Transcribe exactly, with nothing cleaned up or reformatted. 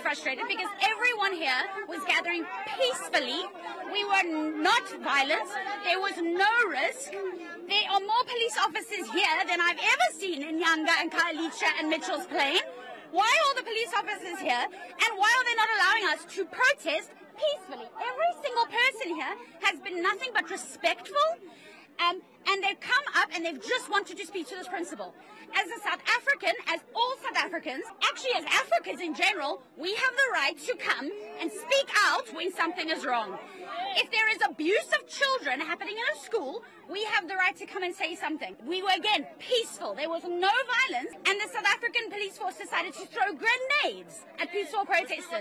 frustrated because everyone here was gathering peacefully. We were not violent. There was no risk. There are more police officers here than I've ever seen in Nyanga and Khayelitsha and Mitchell's Plain. Why are the police officers here, and why are they not allowing us to protest peacefully? Every single person here has been nothing but respectful, um, and they've come up and they've just wanted to speak to this principal. As a South African, as all South Africans, actually as Africans in general, we have the right to come and speak out when something is wrong. If there is abuse of children happening in a school, we have the right to come and say something. We were, again, peaceful. There was no violence, and the South African police force decided to throw grenades at peaceful protesters.